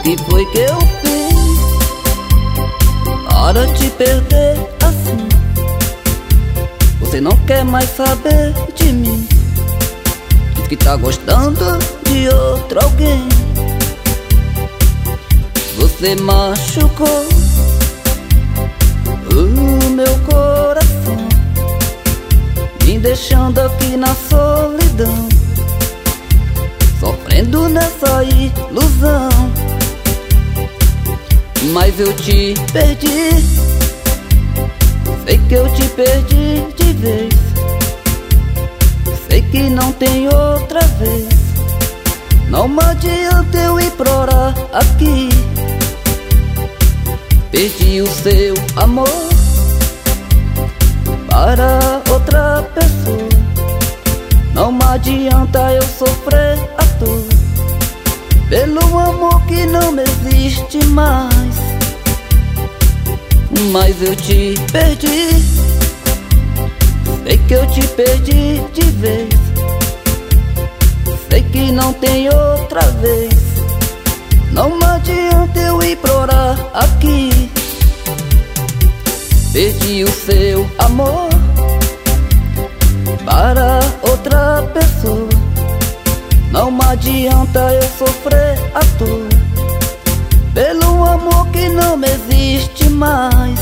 que foi que eu fiz para te perder assim? Você não quer mais saber de mim, diz que tá gostando de outro alguém. Você machucou o meu coração, me deixando aqui na solidão, sofrendo nessa ilusão. Mas eu te perdi, sei que eu te perdi de vez, sei que não tem outra vez. Não adianta eu implorar aqui, perdi o seu amor para outra pessoa. Não adianta eu sofrer à toa pelo amor que não existe mais. Mas eu te perdi, sei que eu te perdi de vez, sei que não tem outra vez. Não adianta eu implorar aqui, perdi o seu amor para outra pessoa. Não adianta eu sofrer à toa pelo amor que não existe mais.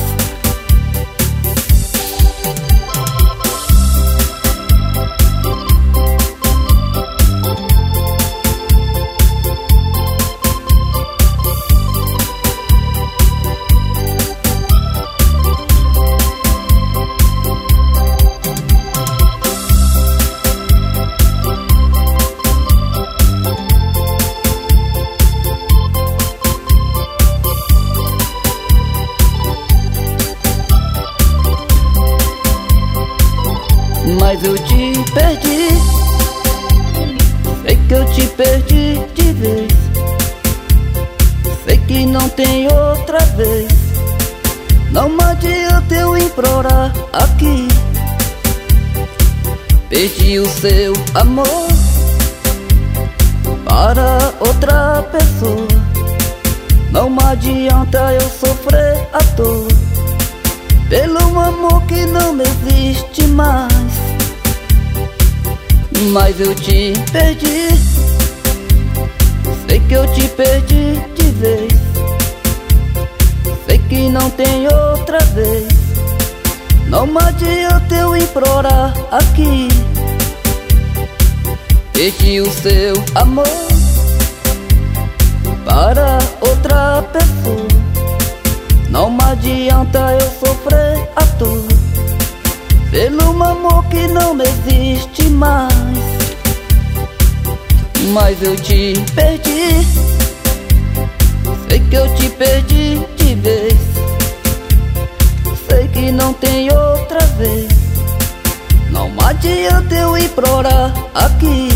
Mas eu te perdi, sei que eu te perdi de vez, sei que não tem outra vez. Não adianta eu implorar aqui, perdi o seu amor para outra pessoa. Não adianta eu sofrer à toa pelo amor que não existe mais. Mas eu te perdi, sei que eu te perdi de vez, sei que não tem outra vez. Não adianta eu implorar aqui, perdi o seu amor para outra pessoa. Não adianta eu sofrer à toa pelo amor que não existe mais. Mas eu te perdi, sei que eu te perdi de vez, sei que não tem outra vez. Não adianta eu implorar aqui,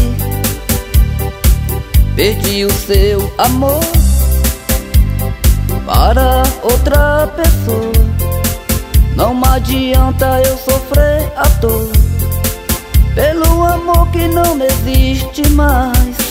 perdi o seu amor para outra pessoa. Não adianta eu sofrer à toa pelo amor que não existe mais.